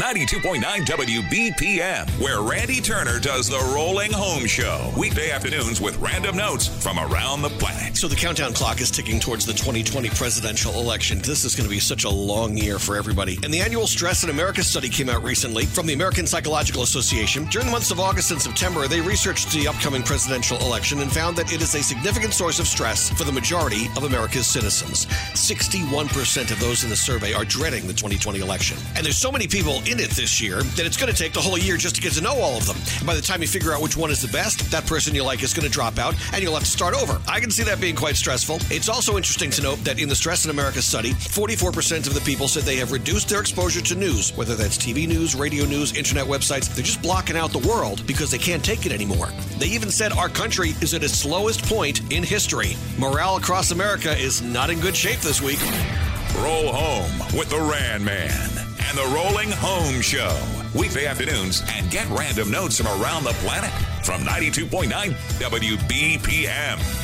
92.9 WBPM, where Randy Turner does the Rolling Home Show. Weekday afternoons with random notes from around the planet. So the countdown clock is ticking towards the 2020 presidential election. This is going to be such a long year for everybody. And the annual Stress in America study came out recently from the American Psychological Association. During the months of August and September, they researched the upcoming presidential election and found that it is a significant source of stress for the majority of America's citizens. 61% of those in the survey are dreading the 2020 election. And there's so many people in it this year that it's going to take the whole year just to get to know all of them. And by the time you figure out which one is the best, that person you like is going to drop out and you'll have to start over. I can see that being quite stressful. It's also interesting to note that in the Stress in America study, 44% of the people said they have reduced their exposure to news, whether that's TV news, radio news, internet websites. They're just blocking out the world because they can't take it anymore. They even said our country is at its lowest point in history. Morale across America is not in good shape this week. Roll home with the Ran Man and the Rolling Home Show. Weekday afternoons, and get random notes from around the planet from 92.9 WBPM.